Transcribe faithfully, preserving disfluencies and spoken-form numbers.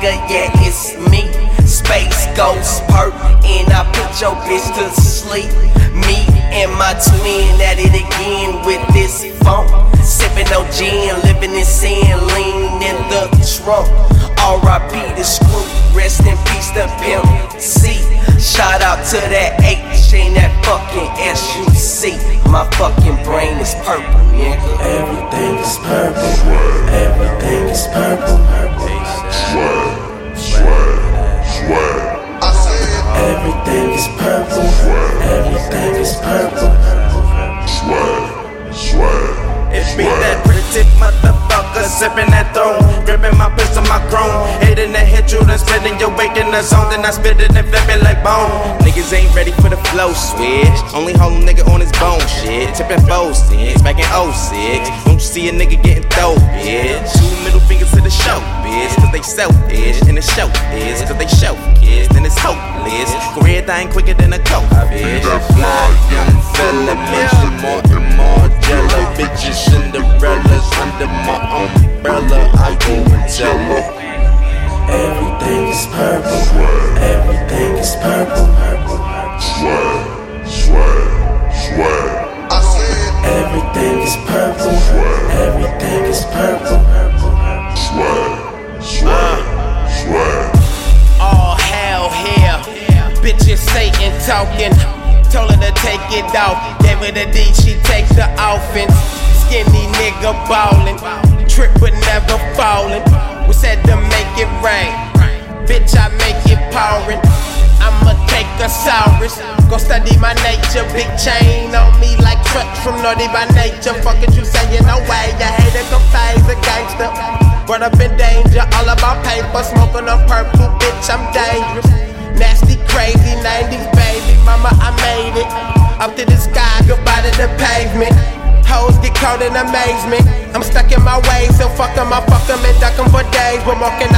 nigga, yeah, it's me. Space Ghost Perp, and I put your bitch to sleep. Me and my twin at it again with this funk. Sippin' no gin, living in sin, lean in the trunk. R I P the screw, rest in peace the pimp C. Shout out to that H and that fucking S U C. My fucking brain is purple, nigga. Everything is purple. Everything is purple. Swag, swag, swag. Everything is purple. Everything is purple. Swag, swag. It be that pretty motherfucker sippin' that throne, gripping my pistol, my chrome, hitting the hit you, then spinning your weight in the zone, then I spit it and flip it like bone. Niggas ain't ready for the flow switch, only hold a nigga on his bone shit, tipping four six, back in oh six. Don't you see a nigga getting dope, bitch? Two middle fingers to the show, bitch, cause they selfish, and the show is cause they show kids, then it's hopeless. Go everything quicker than a coke, bitch. Fly young fella, mention more and more jello, bitches, Cinderella's under my umbrella. I go and tell her everything is purple. Everything is purple. Swag, swag, swag. I said everything is purple. Everything is purple. Swag, swag, swag. All hell here, bitches Satan talking. Told her to take it off, gave her the D, she takes the offense. Skinny nigga ballin', trip but never fallin'. We said to make it rain, bitch I make it pouring. I'ma take a Saurus, go study my nature. Big chain on me like trucks from Naughty by Nature. Fuck it, you saying no way, you hate it, confess a gangster. Brought up in danger, all about paper, smoking on purple, bitch I'm dangerous. Nasty, crazy, nineties baby, mama I made it. Up to the sky, goodbye to the pavement. Hoes get caught in amazement. I'm stuck in my ways, so fuck 'em, I fuck 'em and duck 'em for days. But more can